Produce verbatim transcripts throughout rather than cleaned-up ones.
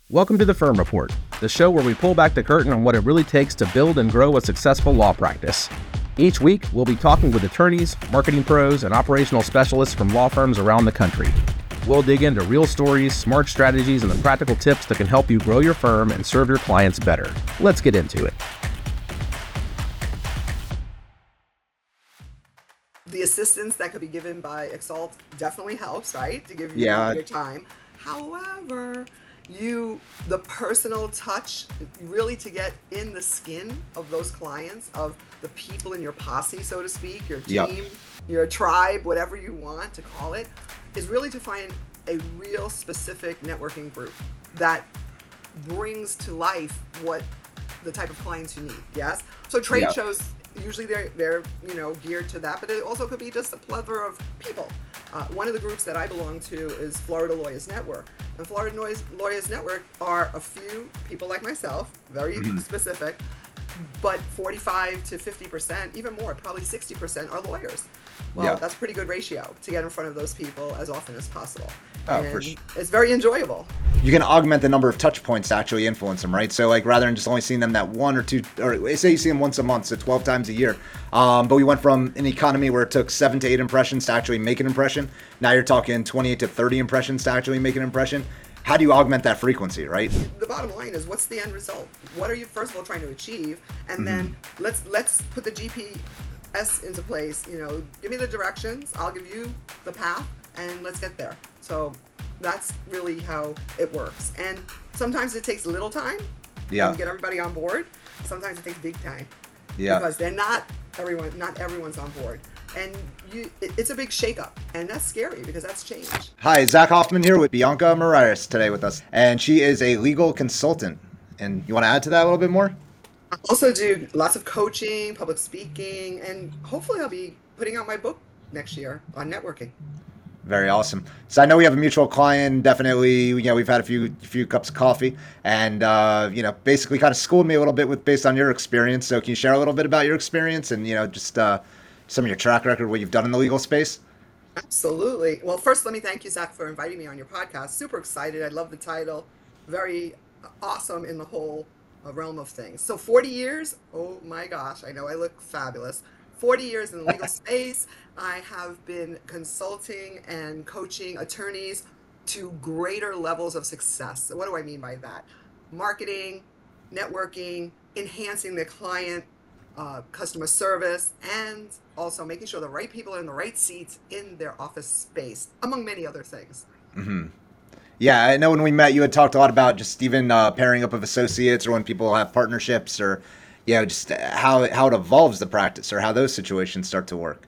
Welcome to the Firm Report, the show where we pull back the curtain on what it really takes to build and grow a successful law practice. Each week, we'll be talking with attorneys, marketing pros, and operational specialists from law firms around the country. We'll dig into real stories, smart strategies, and the practical tips that can help you grow your firm and serve your clients better. Let's get into it. The assistance that could be given by Exalt definitely helps, right? To give you Yeah. your time. However, you, the personal touch, really to get in the skin of those clients, of the people in your posse, so to speak, your team, Yep. your tribe, whatever you want to call it, is really to find a real specific networking group that brings to life what the type of clients you need. Yes. So trade Yep. shows, usually they're they're you know geared to that, but it also could be just a plethora of people. Uh, one of the groups that I belong to is Florida Lawyers Network, and Florida Lawyers, Lawyers Network are a few people like myself, very Mhm. specific, but forty-five to fifty percent, even more, probably sixty percent are lawyers. Well, Yeah. that's a pretty good ratio to get in front of those people as often as possible. Oh, and for sure. It's very enjoyable. You can augment the number of touch points to actually influence them, right? So like rather than just only seeing them that one or two, or say you see them once a month, so twelve times a year. Um, but we went from an economy where it took seven to eight impressions to actually make an impression. Now you're talking twenty-eight to thirty impressions to actually make an impression. How do you augment that frequency, right? The bottom line is, what's the end result? What are you first of all trying to achieve? And then let's let's put the G P S into place. You know, give me the directions, I'll give you the path, and let's get there. So that's really how it works. And sometimes it takes little time Yeah. to get everybody on board. Sometimes it takes big time. Yeah. Because they're not everyone not everyone's on board. And you it, it's a big shakeup, and that's scary because that's change. Hi, Zach Hoffman here with Bianca Morales today with us, and she is a legal consultant. And you want to add to that a little bit more? I also do lots of coaching, public speaking, and hopefully I'll be putting out my book next year on networking. Very awesome. So I know we have a mutual client. Definitely, you know, we've had a few few cups of coffee, and uh, you know, basically kind of schooled me a little bit with based on your experience. So can you share a little bit about your experience and you know, just uh, some of your track record, what you've done in the legal space? Absolutely. Well, first, let me thank you, Zach, for inviting me on your podcast. Super excited. I love the title. Very awesome in the whole uh, realm of things. So, forty years. Oh my gosh. I know I look fabulous. forty years in the legal space. I have been consulting and coaching attorneys to greater levels of success. So what do I mean by that? Marketing, networking, enhancing the client uh, customer service, and also making sure the right people are in the right seats in their office space, among many other things. hmm Yeah, I know when we met, you had talked a lot about just even uh, pairing up of associates, or when people have partnerships, or you know, just how how it evolves the practice, or how those situations start to work.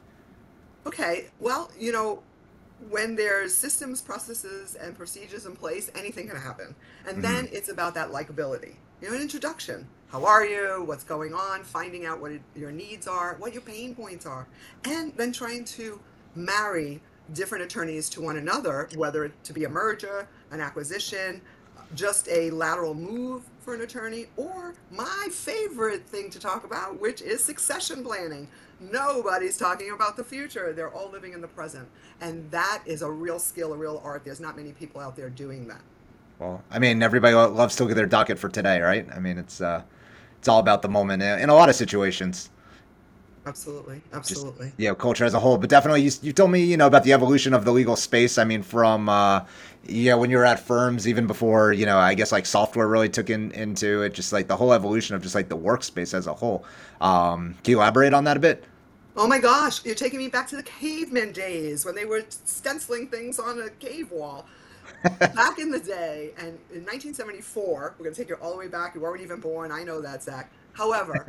Okay, well, you know, when there's systems, processes, and procedures in place, anything can happen. And hmm then it's about that likability. You know, an introduction. How are you? What's going on? Finding out what it, your needs are, what your pain points are, and then trying to marry different attorneys to one another, whether it to be a merger, an acquisition, just a lateral move for an attorney, or my favorite thing to talk about, which is succession planning. Nobody's talking about the future. They're all living in the present. And that is a real skill, a real art. There's not many people out there doing that. Well, I mean, everybody lo- loves to look at their docket for today, right? I mean, it's uh, it's all about the moment in, in a lot of situations. Absolutely. Just Absolutely. you know, culture as a whole. But definitely, you, you told me you know about the evolution of the legal space. I mean, from uh, you know when you were at firms, even before you know, I guess like software really took in into it. Just like the whole evolution of just like the workspace as a whole. Um, can you elaborate on that a bit? Oh my gosh, you're taking me back to the caveman days when they were stenciling things on a cave wall. Back in the day, and in nineteen seventy-four, we're going to take you all the way back. You weren't even born. I know that, Zach. However,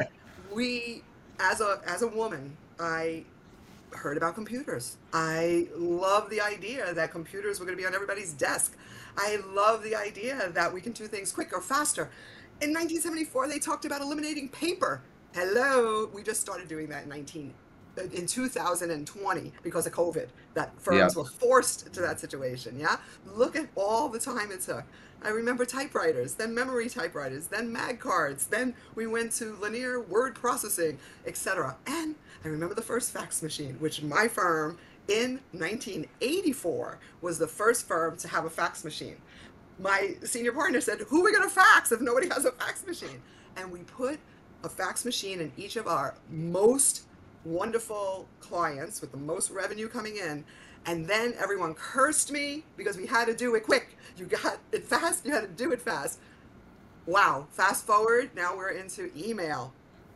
we, as a as a woman, I heard about computers. I love the idea that computers were going to be on everybody's desk. I love the idea that we can do things quicker, faster. In nineteen seventy-four, they talked about eliminating paper. Hello, we just started doing that in nineteen in two thousand twenty because of COVID, that Yeah. firms were forced to that situation. Yeah. Look at all the time it took. I remember typewriters, then memory typewriters, then mag cards, then we went to linear word processing, et cetera. And I remember the first fax machine, which my firm in nineteen eighty-four was the first firm to have a fax machine. my senior partner said, who are we going to fax if nobody has a fax machine? And we put a fax machine in each of our most wonderful clients with the most revenue coming in. And then everyone cursed me because we had to do it quick. You got it fast, you had to do it fast. Wow, fast forward, now we're into email.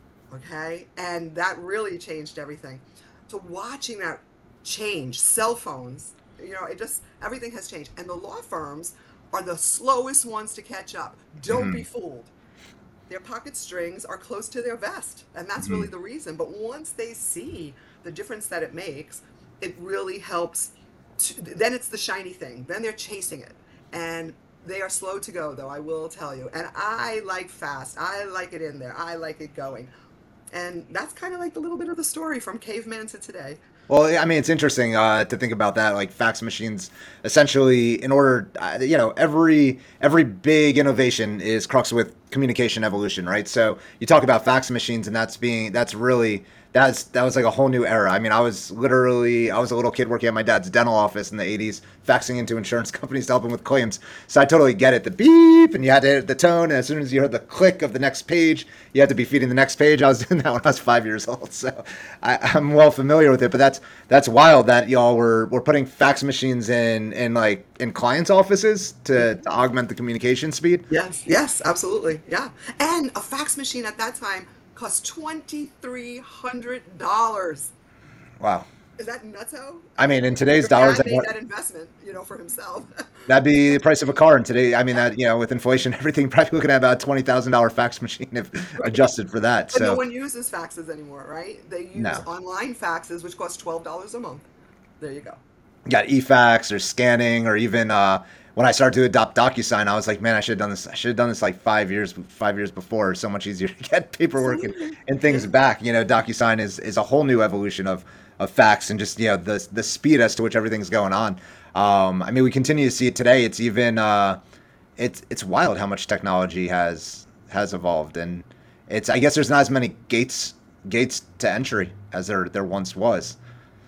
Okay, and that really changed everything. So watching that change, cell phones, you know, it just, everything has changed. And the law firms are the slowest ones to catch up. Don't be fooled. Their pocket strings are close to their vest, and that's really the reason. But once they see the difference that it makes, it really helps. To, then it's the shiny thing. Then they're chasing it, and they are slow to go, though, I will tell you. And I like fast. I like it in there. I like it going. And that's kind of like the little bit of the story from caveman to today. Well, I mean, it's interesting uh, to think about that. Like fax machines, essentially, in order, uh, you know, every every big innovation is crux with communication evolution, right? So you talk about fax machines, and that's being that's really that's that was like a whole new era. I mean, I was literally I was a little kid working at my dad's dental office in the eighties, faxing into insurance companies to help them with claims. So I totally get it. The beep, and you had to hit the tone, and as soon as you heard the click of the next page, you had to be feeding the next page. I was doing that when I was five years old, so I, I'm well familiar with it. But that's that's wild that y'all were were putting fax machines in in like in clients' offices to, to augment the communication speed. Yes, yes, absolutely. Yeah. And a fax machine at that time cost twenty-three hundred dollars. Wow. Is that nutso? I mean, in today's Your dollars, dad that made that investment, you know, for himself. that'd be the price of a car. And today, I mean, that you know, with inflation, everything, probably looking at about a twenty thousand dollar fax machine if adjusted for that. But no So one uses faxes anymore, right? They use no, online faxes, which cost twelve dollars a month. There you go. you got e-fax or scanning, or even uh, when I started to adopt DocuSign, I was like, man, I should have done this. I should have done this like five years, five years before. It's so much easier to get paperwork and, Absolutely. and things Yeah. back. You know, DocuSign is is a whole new evolution of of fax and just you know the the speed as to which everything's going on. Um, I mean, we continue to see it today. It's even uh, it's it's wild how much technology has has evolved, and it's I guess there's not as many gates gates to entry as there there once was.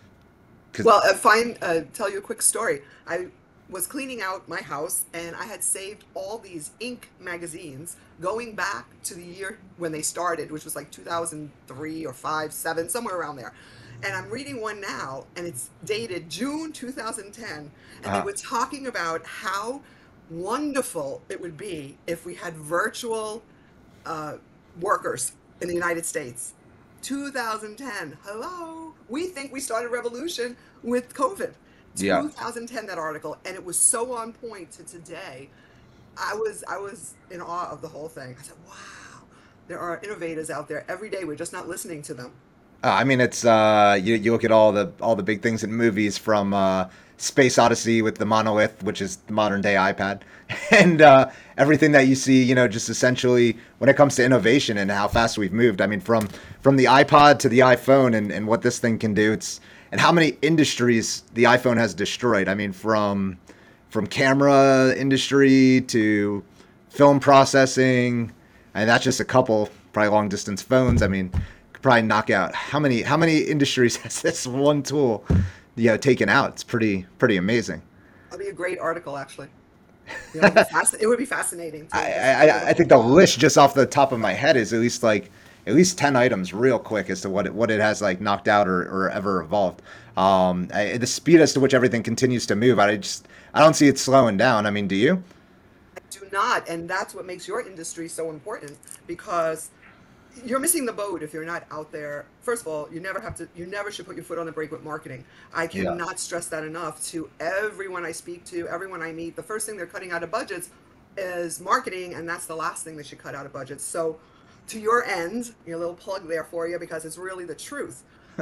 Because Well, uh, fine. Uh, tell you a quick story. I was cleaning out my house, and I had saved all these ink magazines going back to the year when they started, which was like two thousand three or five, seven, somewhere around there. And I'm reading one now, and it's dated June two thousand ten, and they uh, were talking about how wonderful it would be if we had virtual uh, workers in the United States. two thousand ten. Hello. We think we started a revolution with COVID. yeah. two thousand ten, that article, and it was so on point to today. I was I was in awe of the whole thing. I said, "Wow, there are innovators out there every day. We're just not listening to them." Uh, I mean, it's uh, you you look at all the all the big things in movies from uh, Space Odyssey with the monolith, which is the modern day iPad, and uh, everything that you see, you know, just essentially when it comes to innovation and how fast we've moved. I mean, from from the iPod to the iPhone and, and what this thing can do. It's and how many industries the iPhone has destroyed. I mean, from from camera industry to film processing, and that's just a couple probably long distance phones. I mean, could probably knock out how many how many industries has this one tool, you know, taken out. It's pretty pretty amazing. That'd be a great article, actually. You know, it'd be, fasc- it would be fascinating I, to just I hear the I whole think the process. list just off the top of my head is at least like at least ten items real quick as to what it what it has like knocked out or, or ever evolved. Um, I, the speed as to which everything continues to move, I just I don't see it slowing down. I mean, do you? Do not, and that's what makes your industry so important, because you're missing the boat if you're not out there. First of all, you never have to, you never should put your foot on the brake with marketing. I Yeah. cannot stress that enough to everyone I speak to, everyone I meet. The first thing they're cutting out of budgets is marketing, and that's the last thing they should cut out of budgets. So, to your end, your little plug there for you, because it's really the truth.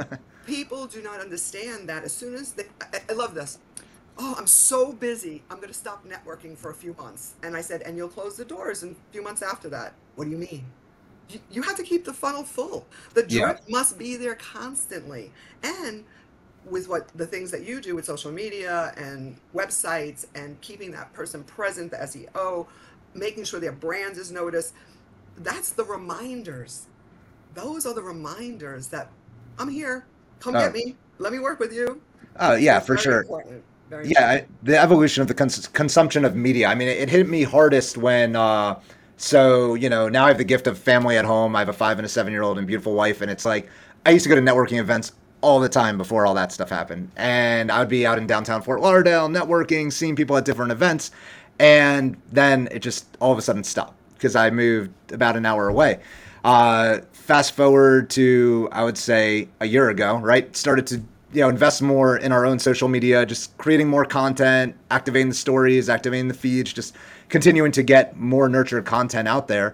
People do not understand that as soon as they, I, I love this. Oh, I'm so busy. I'm going to stop networking for a few months. And I said, and you'll close the doors in a few months after that. What do you mean? You, you have to keep the funnel full. The Yeah. drip must be there constantly. And with what the things that you do with social media and websites and keeping that person present, the S E O, making sure their brand is noticed, that's the reminders. Those are the reminders that I'm here. Come get Oh, me. Let me work with you. oh So yeah, it's for very sure. important. Very Yeah, important. I, the evolution of the cons- consumption of media. I mean, it, it hit me hardest when, uh, so, you know, now I have the gift of family at home. I have a five and a seven year old and beautiful wife. And it's like, I used to go to networking events all the time before all that stuff happened. And I would be out in downtown Fort Lauderdale networking, seeing people at different events. And then it just all of a sudden stopped because I moved about an hour away. Uh, fast forward to, I would say, a year ago, right? Started to you know invest more in our own social media, just creating more content, activating the stories, activating the feeds, just continuing to get more nurtured content out there.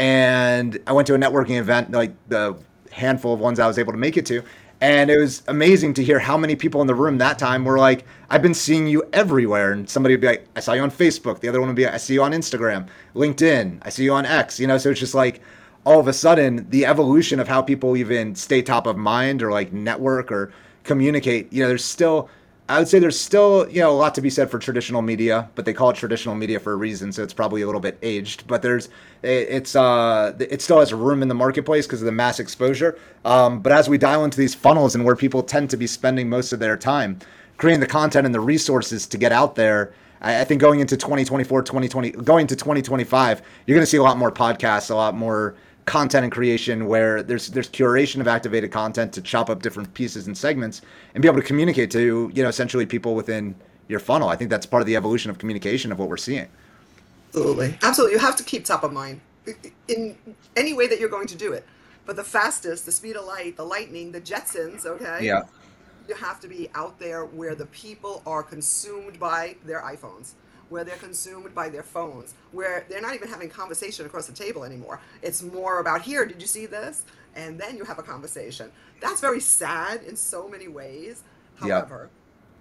And I went to a networking event, like the handful of ones I was able to make it to, and it was amazing to hear how many people in the room that time were like, I've been seeing you everywhere. And somebody would be like, I saw you on Facebook. The other one would be, I see you on Instagram, LinkedIn, I see you on X, you know, so it's just like all of a sudden the evolution of how people even stay top of mind or like network or communicate, you know, there's still, I would say there's still, you know, a lot to be said for traditional media, but they call it traditional media for a reason, so it's probably a little bit aged. But there's, it's, uh, it still has room in the marketplace because of the mass exposure. Um, but as we dial into these funnels and where people tend to be spending most of their time, creating the content and the resources to get out there, I, I think going into twenty twenty-four, twenty twenty, going to twenty twenty-five, you're going to see a lot more podcasts, a lot more content and creation where there's there's curation of activated content to chop up different pieces and segments and be able to communicate to, you know, essentially people within your funnel. I think that's part of the evolution of communication of what we're seeing. Absolutely. Absolutely. You have to keep top of mind in any way that you're going to do it. But the fastest, the speed of light, the lightning, the Jetsons, okay? Yeah. You have to be out there where the people are consumed by their iPhones, where they're consumed by their phones, where they're not even having conversation across the table anymore. It's more about, here, did you see this? And then you have a conversation. That's very sad in so many ways. Yeah. However,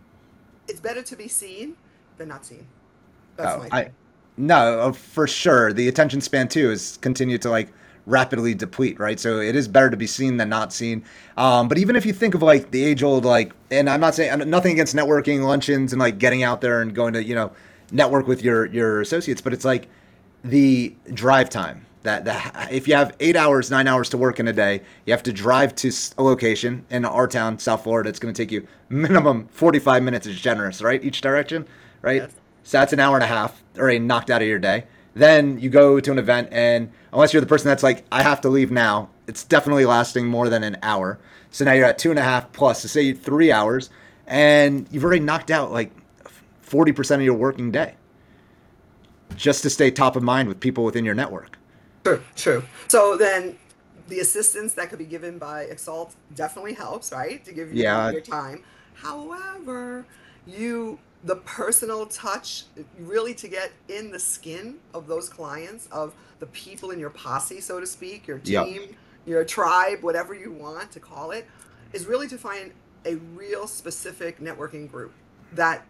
it's better to be seen than not seen. That's Oh, my I thing. no, uh, for sure. The attention span too is continued to like rapidly deplete, right? So it is better to be seen than not seen. Um, but even if you think of like the age old, like, and I'm not saying I'm nothing against networking luncheons and like getting out there and going to, you know, network with your your associates, but it's like the drive time. That the, if you have eight hours, nine hours to work in a day, you have to drive to s- a location in our town, South Florida. It's going to take you minimum forty-five minutes is generous, right? Each direction, right? Yes. So that's an hour and a half already knocked out of your day. Then you go to an event, and unless you're the person that's like, I have to leave now, it's definitely lasting more than an hour. So now you're at two and a half plus, to say three hours, and you've already knocked out like forty percent of your working day just to stay top of mind with people within your network. True, true. So then the assistance that could be given by Exalt definitely helps, right? To give you Yeah, your time. However, you the personal touch, really to get in the skin of those clients, of the people in your posse, so to speak, your yep, team, your tribe, whatever you want to call it, is really to find a real specific networking group that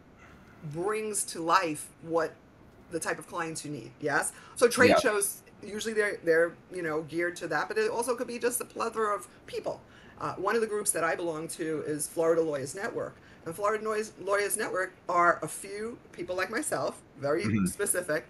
brings to life what the type of clients you need. Yes. So trade yep, shows usually they're they're you know geared to that, but it also could be just a plethora of people. Uh, one of the groups that I belong to is Florida Lawyers Network, and Florida Noise Lawyers Network are a few people like myself, very hmm specific,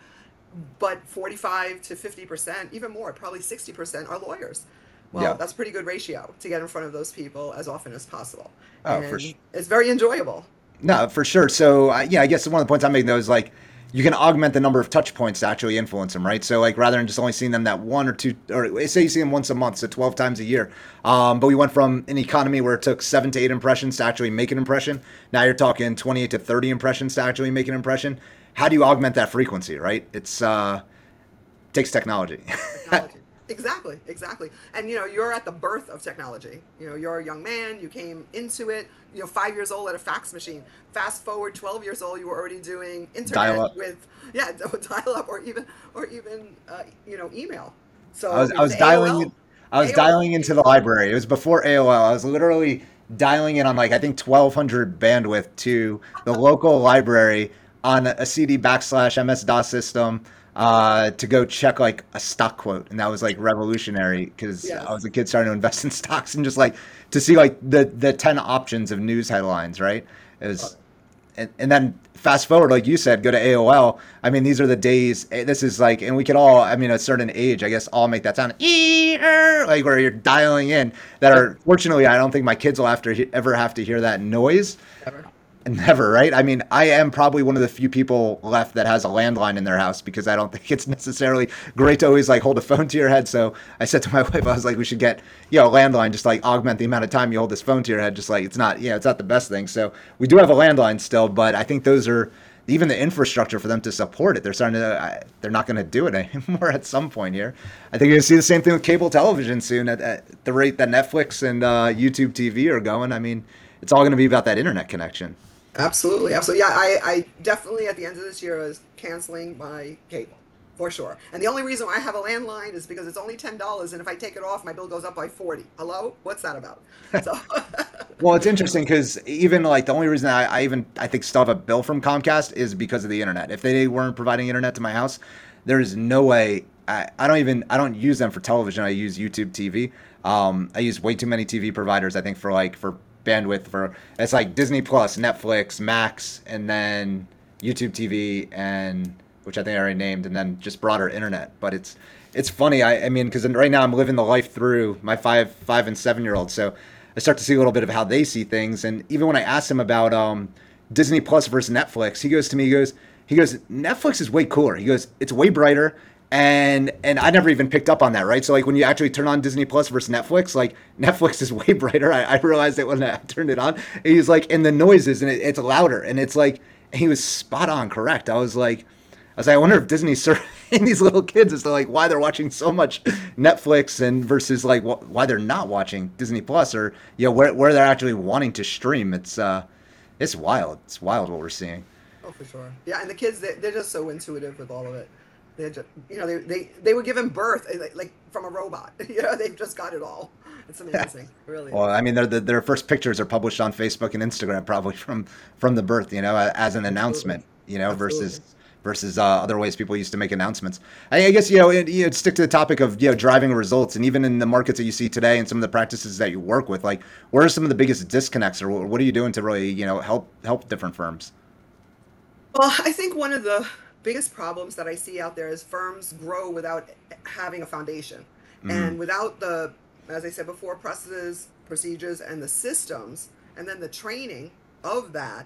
but forty-five to fifty percent, even more, probably sixty percent are lawyers. Well, yeah. that's a pretty good ratio to get in front of those people as often as possible, Oh, for and sure. it's very enjoyable. No, for sure. So uh, yeah, I guess one of the points I'm making though is like you can augment the number of touch points to actually influence them, right? So like rather than just only seeing them that one or two, or say you see them once a month, so twelve times a year. Um, but we went from an economy where it took seven to eight impressions to actually make an impression. Now you're talking twenty-eight to thirty impressions to actually make an impression. How do you augment that frequency, right? It's uh, takes technology. Technology. Exactly, exactly. And you know, you're at the birth of technology. You know, you're a young man, you came into it, you know, five years old at a fax machine. Fast forward twelve years old, you were already doing Dial internet up. with, yeah, dial up or even, or even, uh, you know, email. I So, was you I know, was the dialing A O L. I was A O L dialing into came the along. library. It was before A O L. I was literally dialing in on like I think twelve hundred bandwidth to the local library on a C D backslash M S DOS system uh, to go check like a stock quote, and that was like revolutionary because I Yes. was a kid starting to invest in stocks and just like to see like the the ten options of news headlines. Right? It Love was it. and, and then fast forward, like you said, go to A O L. I mean, these are the days. eh, This is like, and we could all, I mean, a certain age, I guess, all make that sound, "Ee-er," like where you're dialing in. That Yep. are fortunately, I don't think my kids will have to he- ever have to hear that noise. Never. Never, right? I mean, I am probably one of the few people left that has a landline in their house because I don't think it's necessarily great to always like hold a phone to your head. So I said to my wife, I was like, we should get, you know, a landline, just like augment the amount of time you hold this phone to your head. Just like it's not, yeah, it's not the best thing. So we do have a landline still, but I think those are even the infrastructure for them to support it. They're starting to, uh, they're not going to do it anymore at some point here. I think you're going to see the same thing with cable television soon at, at the rate that Netflix and uh, YouTube T V are going. I mean, it's all going to be about that internet connection. Absolutely, absolutely. Yeah, I, I definitely at the end of this year is canceling my cable for sure. And the only reason why I have a landline is because it's only ten dollars, and if I take it off, my bill goes up by forty. Hello, what's that about? So. Well, it's interesting because even like the only reason I, I even I think still have a bill from Comcast is because of the internet. If they weren't providing internet to my house, there is no way. I, I don't even I don't use them for television. I use YouTube T V. Um, I use way too many T V providers. I think for like for bandwidth for it's like Disney Plus, Netflix, Max, and then YouTube T V, and which I think I already named, and then just broader internet. But it's it's funny. I, I mean, because right now I'm living the life through my five five and seven year old, so I start to see a little bit of how they see things. And even when I asked him about um, Disney Plus versus Netflix, he goes to me, he goes, he goes, Netflix is way cooler. He goes, it's way brighter. And and I never even picked up on that, right? So like when you actually turn on Disney Plus versus Netflix, like Netflix is way brighter. I, I realized it when I turned it on. He's like, and the noises, and it, it's louder, and it's like, he was spot on correct. I was like, I was like, I wonder if Disney's serving these little kids as to like why they're watching so much Netflix and versus like wh- why they're not watching Disney Plus, or you know where where they're actually wanting to stream. It's uh, it's wild. It's wild what we're seeing. Oh, for sure. Yeah, and the kids, they, they're just so intuitive with all of it. They're just, you know, they, they, they were given birth eh, like, like from a robot. You know, they've just got it all. It's amazing, really. Well, I mean, their their first pictures are published on Facebook and Instagram probably from from the birth, you know, as an announcement, you know, Absolutely. versus versus uh, other ways people used to make announcements. I, I guess you know, it, you know, stick to the topic of you know driving results, and even in the markets that you see today, and some of the practices that you work with, like, what are some of the biggest disconnects, or what are you doing to really you know help help different firms? Well, I think one of the biggest problems that I see out there is firms grow without having a foundation. Mm-hmm. And without the, as I said before, processes, procedures, and the systems, and then the training of that,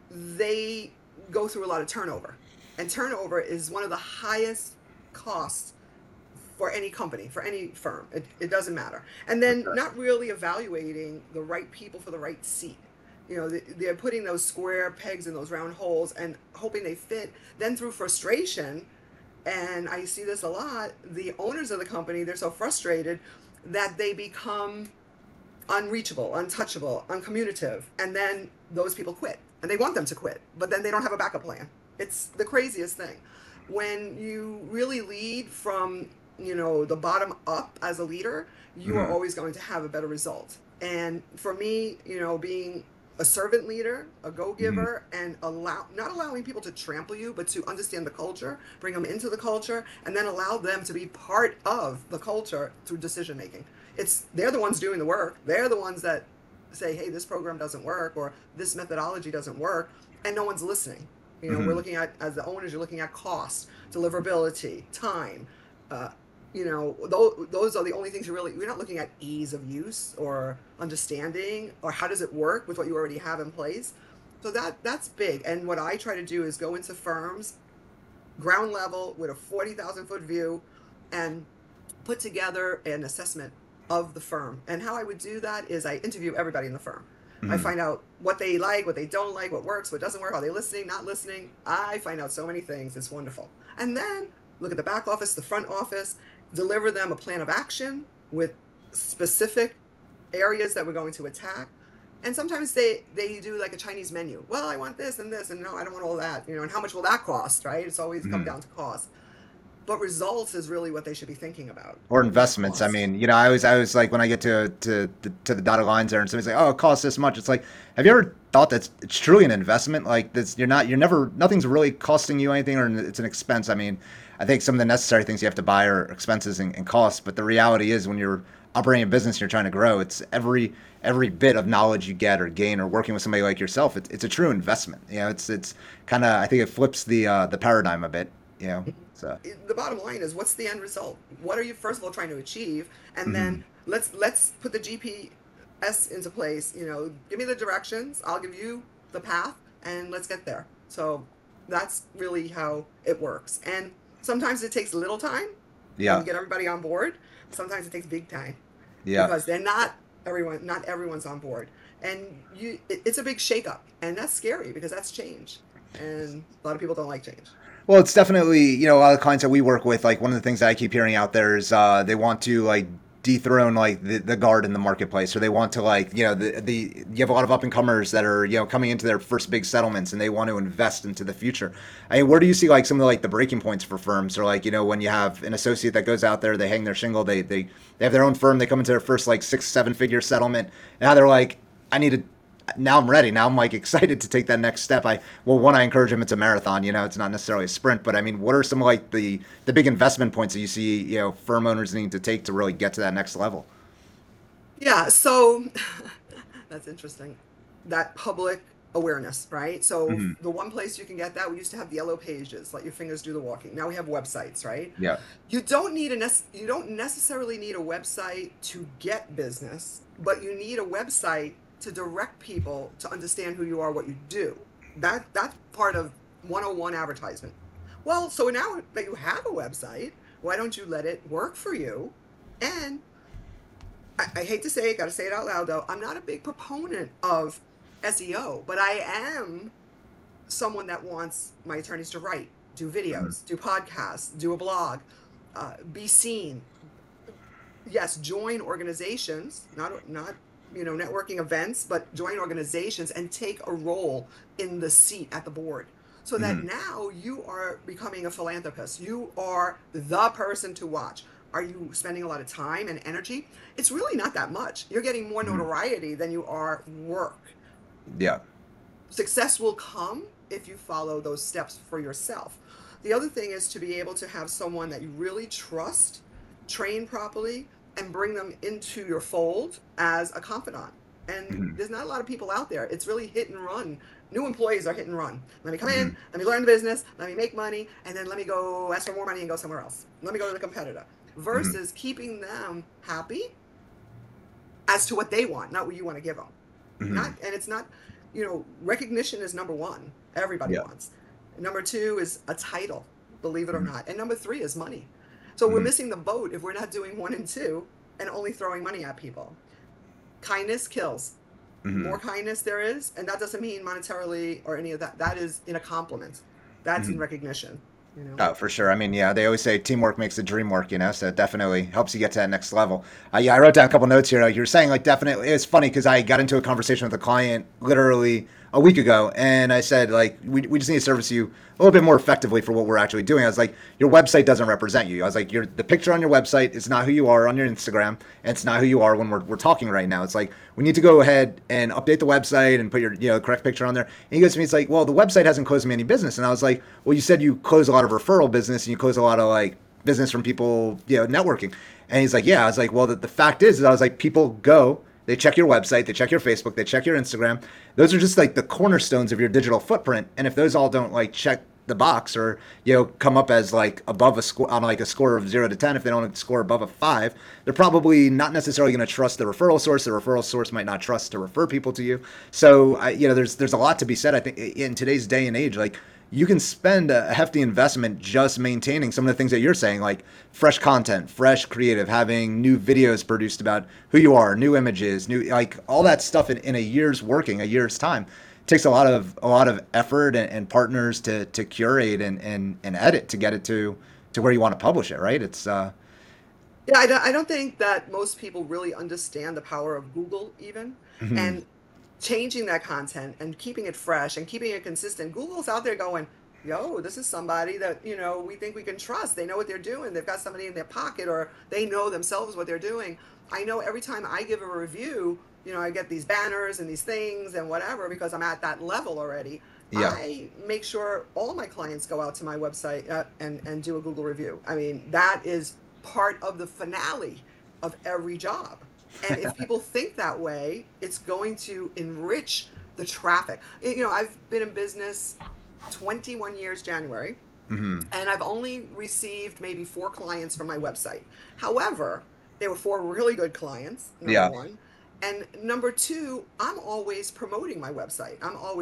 they go through a lot of turnover. And turnover is one of the highest costs for any company, for any firm. It, it doesn't matter. And then not really evaluating the right people for the right seat. You know, they- they're putting those square pegs in those round holes and hoping they fit. Then through frustration, and I see this a lot, the owners of the company, they're so frustrated that they become unreachable, untouchable, uncommunicative, and then those people quit. And they want them to quit, but then they don't have a backup plan. It's the craziest thing. When you really lead from, you know, the bottom up as a leader, you are Mm-hmm. always going to have a better result. And for me, you know, being a servant leader, a go-giver, and allow not allowing people to trample you, but to understand the culture, bring them into the culture, and then allow them to be part of the culture through decision making. It's they're the ones doing the work. They're the ones that say, "Hey, this program doesn't work," or "This methodology doesn't work," and no one's listening. You know, we're Mm-hmm. looking at as the owners, you're looking at cost, deliverability, time. Uh, you know, those, those are the only things you really. You're not looking at ease of use or understanding or how does it work with what you already have in place. So that that's big. And what I try to do is go into firms, ground level with a forty thousand foot view, and put together an assessment of the firm. And how I would do that is I interview everybody in the firm. I Mm-hmm. find out what they like, what they don't like, what works, what doesn't work, are they listening, not listening. I find out so many things. It's wonderful. And then look at the back office, the front office, deliver them a plan of action with specific areas that we're going to attack. And sometimes they, they do like a Chinese menu. Well, I want this and this, and no, I don't want all that. You know, and how much will that cost, right? It's always come Mm-hmm. down to cost. But results is really what they should be thinking about, Or not investments. I cost. mean, you know, I always, I was like, when I get to to to, to the dotted lines there, and somebody's like, "Oh, it costs this much." It's like, have you ever thought that it's truly an investment? Like, this, you're not, you're never, nothing's really costing you anything, or it's an expense. I mean, I think some of the necessary things you have to buy are expenses and, and costs, but the reality is, when you're operating a business, and you're trying to grow. It's every every bit of knowledge you get or gain, or working with somebody like yourself. It's it's a true investment. You know, it's it's kind of, I think it flips the uh, the paradigm a bit. You know, so. The bottom line is what's the end result? What are you first of all trying to achieve? And Mhm. then let's let's put the G P S into place. You know, give me the directions. I'll give you the path. and let's get there. So that's really how it works. And sometimes it takes little time and Yeah. you get everybody on board. Sometimes it takes big time Yeah. because they're not everyone, not everyone's on board. And you, it, it's a big shakeup, and that's scary because that's change. And a lot of people don't like change. Well, it's definitely, you know, a lot of clients that we work with, like one of the things that I keep hearing out there is uh, they want to like dethrone like the, the guard in the marketplace, or they want to like, you know, the, the you have a lot of up and comers that are, you know, coming into their first big settlements and they want to invest into the future. I mean, where do you see like some of the, like the breaking points for firms, or like, you know, when you have an associate that goes out there, they hang their shingle, they, they, they have their own firm, they come into their first like six, seven figure settlement. And now they're like, I need to, now I'm ready. Now I'm like excited to take that next step. I well, one, I encourage them. It's a marathon. You know, it's not necessarily a sprint. But I mean, what are some like the the big investment points that you see, you know, firm owners need to take to really get to that next level? Yeah, so that's interesting. That public awareness, right? So Hmm. the one place you can get that, we used to have the yellow pages, let your fingers do the walking. Now we have websites, right? Yeah. You don't need a nec- you don't necessarily need a website to get business, but you need a website to direct people to understand who you are, what you do. That that's part of one oh one advertisement. Well, so now that you have a website, why don't you let it work for you? And I, I hate to say it, got to say it out loud though. I'm not a big proponent of S E O, but I am someone that wants my attorneys to write, do Hmm. videos, do podcasts, do a blog, uh, be seen. Yes, join organizations, not not you know networking events, but join organizations and take a role in the seat at the board. So that Hmm. now you are becoming a philanthropist. You are the person to watch. Are you spending a lot of time and energy? It's really not that much. You're getting more Hmm. notoriety than you are work. Yeah. Success will come if you follow those steps for yourself. The other thing is to be able to have someone that you really trust, train properly, and bring them into your fold as a confidant. And Hmm. there's not a lot of people out there. It's really hit and run. New employees are hit and run. Let me come Hmm. in, let me learn the business, let me make money, and then let me go ask for more money and go somewhere else. Let me go to the competitor. Hmm. Versus keeping them happy as to what they want, not what you want to give them. Hmm. Not, and it's not, you know, recognition is number one. Everybody Yeah. wants. Number two is a title, believe it or Hmm. not. And number three is money. So we're Hmm. missing the boat if we're not doing one and two and only throwing money at people. Kindness kills. Hmm. More kindness there is, and that doesn't mean monetarily or any of that. That is in a compliment. That's in Hmm. recognition, you know. Oh, for sure. I mean, yeah, they always say teamwork makes the dream work, you know, so it definitely helps you get to that next level. Uh, yeah, I wrote down a couple notes here. Like you were saying, like, definitely, it's funny because I got into a conversation with a client literally a week ago, and I said, like, we, we just need to service you a little bit more effectively for what we're actually doing. I was like, your website doesn't represent you. I was like, your the picture on your website is not who you are on your Instagram, and it's not who you are when we're, we're talking right now. It's like, we need to go ahead and update the website and put your, you know, correct picture on there. And he goes to me, it's like, well, the website hasn't closed me any business. And I was like, well, you said you close a lot of referral business and you close a lot of like business from people, you know, networking. And he's like, yeah. I was like, well, the, the fact is, is I was like, people go, they check your website, they check your Facebook, they check your Instagram. Those are just like the cornerstones of your digital footprint. And if those all don't like check the box, or you know come up as like above a score on like a score of zero to ten, if they don't score above a five, they're probably not necessarily going to trust the referral source. The referral source might not trust to refer people to you. So I, you know there's there's a lot to be said, I think, in today's day and age. Like, you can spend a hefty investment just maintaining some of the things that you're saying, like fresh content, fresh creative, having new videos produced about who you are, new images, new, like all that stuff in, in a year's working, a year's time. Takes a lot of a lot of effort and, and partners to to curate and, and and edit to get it to to where you want to publish it, right? It's uh Yeah, I don't, I don't think that most people really understand the power of Google even. mhm. And changing that content and keeping it fresh and keeping it consistent. Google's out there going, yo, this is somebody that, you know, we think we can trust. They know what they're doing. They've got somebody in their pocket, or they know themselves what they're doing. I know every time I give a review, you know, I get these banners and these things and whatever because I'm at that level already. Yeah. I make sure all my clients go out to my website uh, and, and do a Google review. I mean, that is part of the finale of every job. And if people think that way, it's going to enrich the traffic. You know, I've been in business twenty-one years, January, Hmm. and I've only received maybe four clients from my website. However, they were four really good clients, number Yeah. one. And number two, I'm always promoting my website. I'm always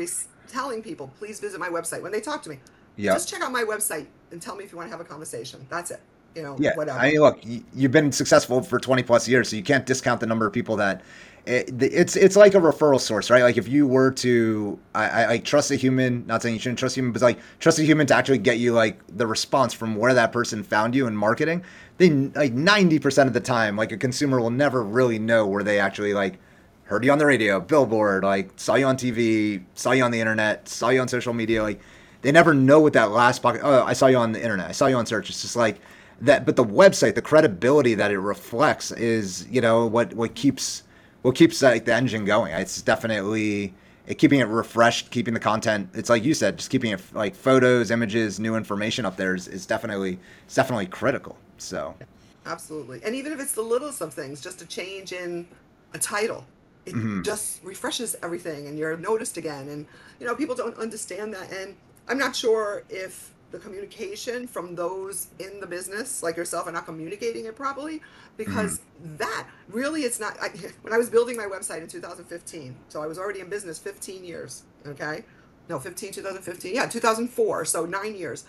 telling people, please visit my website when they talk to me. Yeah. Just check out my website and tell me if you want to have a conversation. That's it. You know, Yeah, whatever. I mean, look, y- you've been successful for twenty plus years, so you can't discount the number of people that it, it's it's like a referral source, right? Like if you were to, I, I like trust a human, not saying you shouldn't trust a human, but like trust a human to actually get you like the response from where that person found you in marketing. They like ninety percent of the time, like a consumer will never really know where they actually like heard you on the radio, billboard, like saw you on T V, saw you on the internet, saw you on social media, like they never know what that last pocket. Oh, I saw you on the internet. I saw you on search. It's just like that. But the website, the credibility that it reflects, is you know what what keeps what keeps like the engine going. It's definitely it, keeping it refreshed, keeping the content. It's like you said, just keeping it like photos, images, new information up there is, is definitely it's definitely critical. So Absolutely. And even if it's the littlest of things, just a change in a title, it mhm. just refreshes everything and you're noticed again. And, you know, people don't understand that. And I'm not sure if the communication from those in the business, like yourself, are not communicating it properly Mhm. because that really it's not. I, when I was building my website in two thousand fifteen, so I was already in business fifteen years, okay? No, fifteen, two thousand fifteen, yeah, two thousand four, so nine years.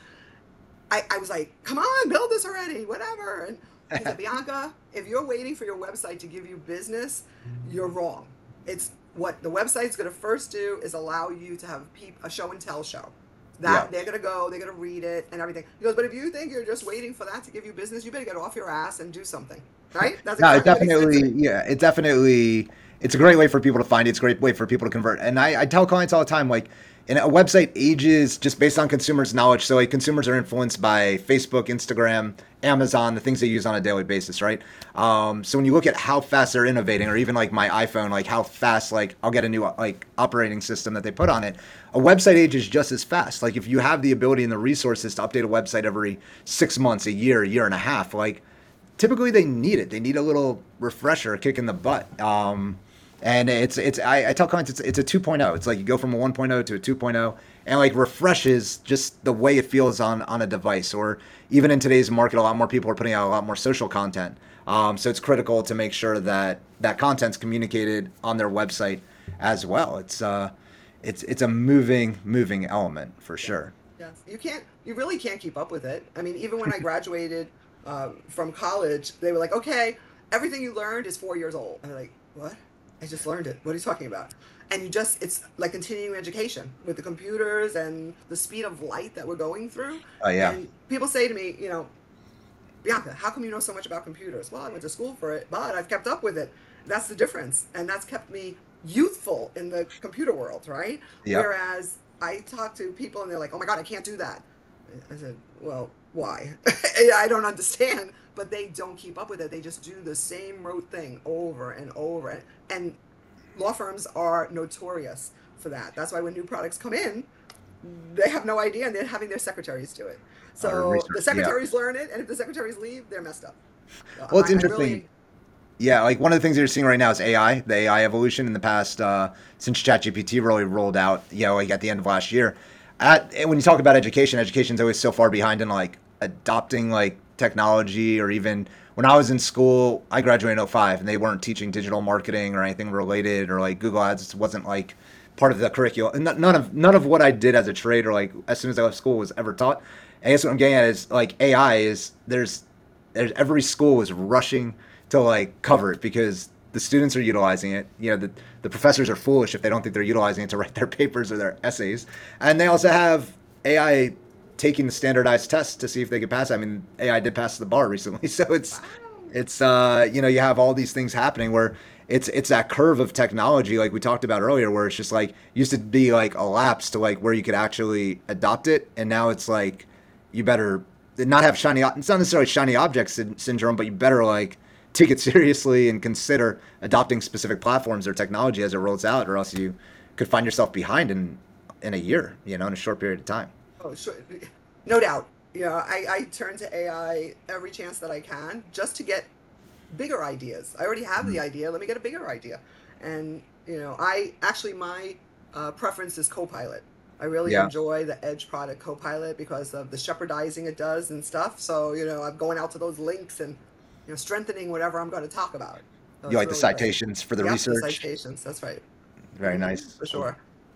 I, I was like, come on, build this already, whatever. And he said, Bianca, if you're waiting for your website to give you business, you're wrong. It's what the website's going to first do is allow you to have peop- a show and tell show. Yeah. That they're going to go, they're going to read it and everything. He goes, but if you think you're just waiting for that to give you business, you better get off your ass and do something. Right? That's No, it exactly what he said to definitely, me. yeah, it definitely, it's a great way for people to find it. It's a great way for people to convert. And I, I tell clients all the time, like, and a website ages just based on consumers' knowledge. So, like, consumers are influenced by Facebook, Instagram, Amazon, the things they use on a daily basis, right? Um, so when you look at how fast they're innovating, or even like my iPhone, like how fast, like I'll get a new like operating system that they put on it, a website ages just as fast. Like if you have the ability and the resources to update a website every six months, a year, a year and a half, like typically they need it. They need a little refresher, a kick in the butt. Um, and it's it's I, I tell clients it's it's a two point oh. It's like you go from a one point oh to a two point oh, and like refreshes just the way it feels on on a device. Or even in today's market, a lot more people are putting out a lot more social content. Um, so it's critical to make sure that that content's communicated on their website as well. It's uh, it's it's a moving moving element for Yes. sure. Yes. You can't, you really can't keep up with it. I mean, even when I graduated um, from college, they were like, okay, everything you learned is four years old. And I'm like, what? I just learned it. What are you talking about? And you just, it's like continuing education with the computers and the speed of light that we're going through. Oh yeah, And people say to me, you know, Bianca, how come you know so much about computers? Well, I went to school for it, but I've kept up with it. That's the difference. And that's kept me youthful in the computer world, right? yep. Whereas I talk to people and they're like, oh my God, I can't do that. I said, well, why? I don't understand. But they don't keep up with it. They just do the same rote thing over and over. And law firms are notorious for that. That's why when new products come in, they have no idea and they're having their secretaries do it. Our So the research, yeah. secretaries learn it, and if the secretaries leave, they're messed up. So Well, it's I, I interesting. really, Yeah, like one of the things you're seeing right now is A I, the A I evolution in the past uh, since ChatGPT really rolled out, you know, like at the end of last year. At, and when you talk about education, education's always so far behind in like adopting like technology, or even when I was in school, I graduated in oh five and they weren't teaching digital marketing or anything related, or like Google Ads wasn't like part of the curriculum. And none of none of what I did as a trade or like as soon as I left school was ever taught. I guess what I'm getting at is like A I is there's there's every school is rushing to like cover it because the students are utilizing it. You know, the the professors are foolish if they don't think they're utilizing it to write their papers or their essays. And they also have A I taking the standardized tests to see if they could pass. I mean, A I did pass the bar recently, so it's wow. it's uh you know you have all these things happening where it's it's that curve of technology like we talked about earlier, where it's just like used to be like a lapse to like where you could actually adopt it, and now it's like you better not have shiny. It's not necessarily shiny object syn- syndrome, but you better like take it seriously and consider adopting specific platforms or technology as it rolls out, or else you could find yourself behind in in a year, you know, in a short period of time. Oh, sure. No doubt. You know, I, I turn to A I every chance that I can just to get bigger ideas. I already have the Mhm. idea. Let me get a bigger idea. And, you know, I actually, my uh, preference is Copilot. I really Yeah. enjoy the Edge product Copilot because of the shepherdizing it does and stuff. So, you know, I'm going out to those links and, you know, strengthening whatever I'm going to talk about. So You it's like the really great. citations for the Yep, the research? citations. That's right. Very Hmm nice. for sure.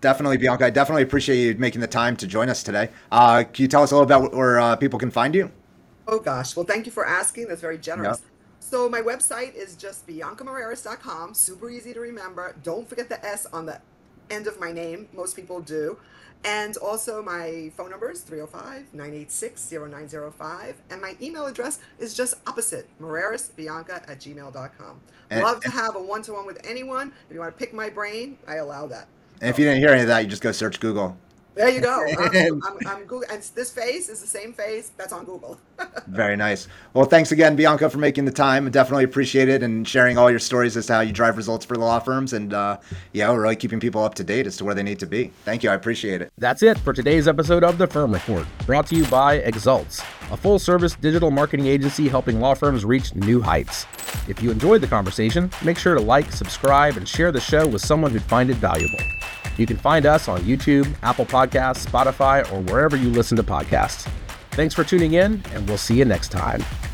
definitely, Bianca. I definitely appreciate you making the time to join us today. Uh, can you tell us a little about where uh, people can find you? Oh gosh, well, thank you for asking. That's very generous. Yep. So my website is just bianca moreras dot com. Super easy to remember. Don't forget the S on the end of my name. Most people do. And also my phone number is three oh five, nine eight six, oh nine oh five. And my email address is just opposite, morerasbianca at gmail dot com. And, Love to and, have a one-to-one with anyone. If you want to pick my brain, I allow that. and if you didn't hear any of that, you just go search Google. There you go. I'm, I'm, I'm Google, and this face is the same face that's on Google. Very nice. Well, thanks again, Bianca, for making the time. I definitely appreciate it and sharing all your stories as to how you drive results for the law firms and, uh, yeah, really keeping people up to date as to where they need to be. Thank you. I appreciate it. That's it for today's episode of The Firm Report, brought to you by Exalts, a full-service digital marketing agency helping law firms reach new heights. If you enjoyed the conversation, make sure to like, subscribe, and share the show with someone who'd find it valuable. You can find us on YouTube, Apple Podcasts, Spotify, or wherever you listen to podcasts. Thanks for tuning in, and we'll see you next time.